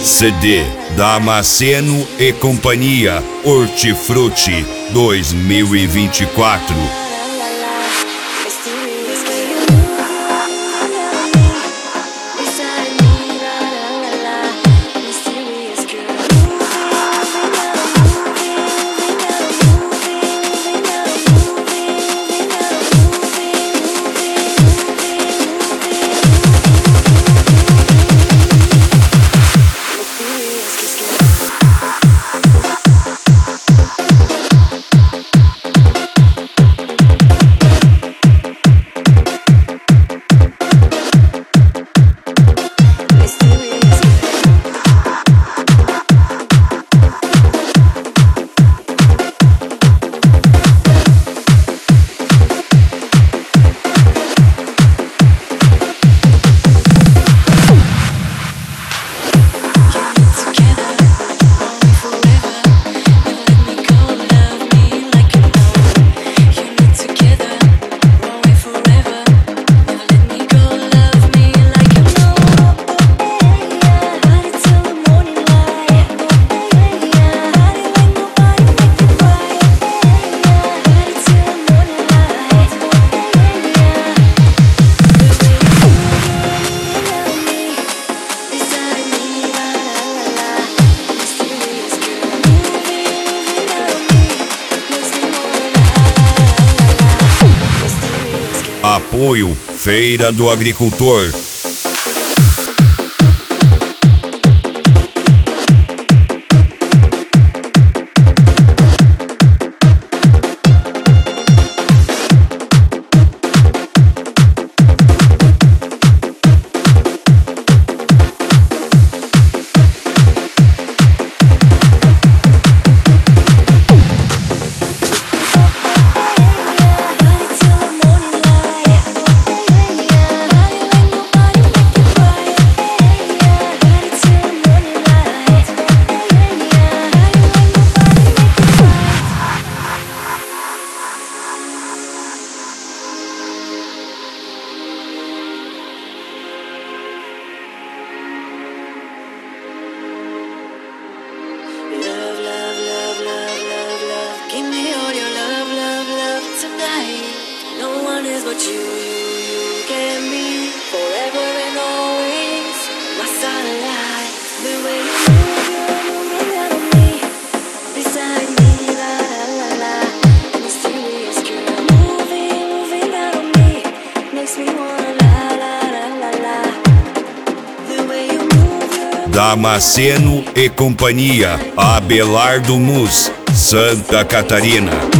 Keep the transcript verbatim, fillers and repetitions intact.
C D Damasceno e Companhia Hortifruti dois mil e vinte e quatro. Apoio Feira do Agricultor. But you, you, you get me forever and always, my sunlight. The way you move, you're moving out of me, beside me, la la la la. Mysterious girl, moving, moving out of me, makes me wanna la la la la la. The way you move, you're Damasceno e Companhia, Abelardo Mus, Santa Catarina.